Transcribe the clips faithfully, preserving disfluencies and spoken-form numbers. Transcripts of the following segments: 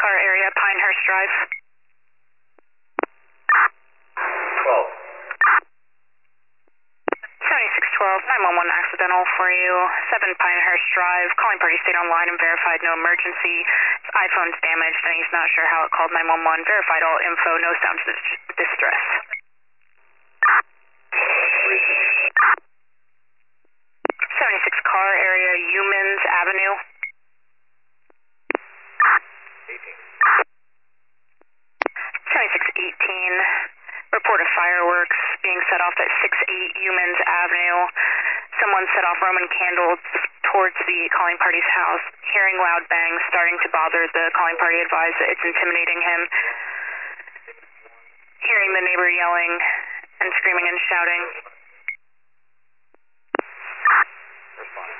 car area, Pinehurst Drive. twelve. seventy-six twelve, nine one one accidental for you, seven Pinehurst Drive, calling party stayed online and verified no emergency. His iPhone's damaged and he's not sure how it called nine one one, verified all info, no sound dis- distress. seventy-six car area, Humans Avenue. eighteen. seventy-six eighteen, report of fireworks being set off at six eight Humans Avenue. Someone set off Roman candles towards the calling party's house. Hearing loud bangs starting to bother the calling party, advised that it's intimidating him. Hearing the neighbor yelling and screaming and shouting. Responding.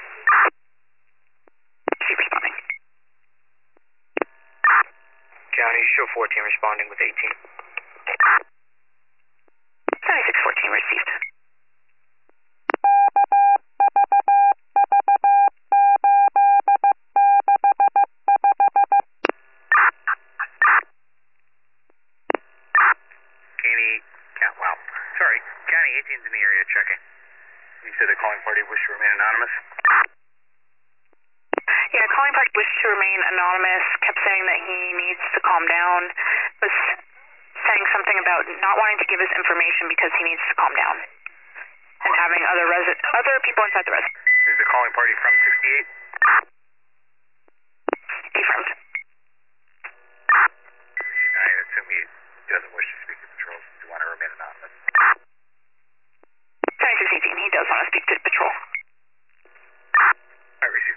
Keep responding. County, show fourteen responding with eighteen. seventy-six fourteen received. County, count, wow. Sorry, County eighteen's in the area checking. You said the calling party wished to remain anonymous? Yeah, calling party wished to remain anonymous, kept saying that he needs to calm down, was saying something about not wanting to give his information because he needs to calm down, and having other resi- other people inside the residence. Is the calling party from sixty-eight? Confirmed. I assume he doesn't wish to speak to patrol since you want to remain anonymous. seventy-six eighteen, he does want to speak to patrol. I received.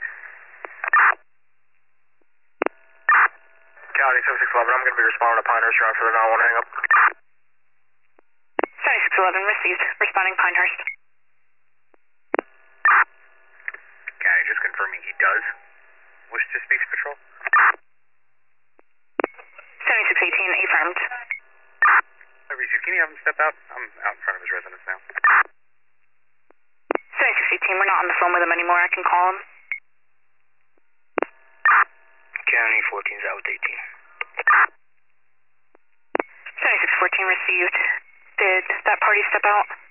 County seventy-six eleven, I'm going to be responding to Pinehurst Drive for the nine one one hang up. seventy-six eleven received, responding Pinehurst. County, just confirming he does wish to speak to patrol? seventy-six eighteen, affirmed. I received. Can you have him step out? I'm out in front of his residence now. seventy-six eighteen, we're not on the phone with him anymore, I can call him. County fourteen's out with eighteen. seventy-six fourteen received. Did that party step out?